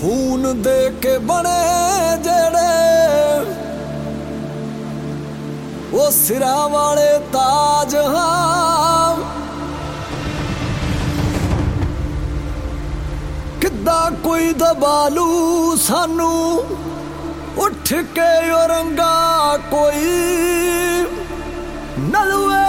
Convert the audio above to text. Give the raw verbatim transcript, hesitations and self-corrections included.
खून दे के बने जेड़े वो सिरा वाले ताज हाँ किदा कोई दबालू सानू उठ के रंगा कोई नलवे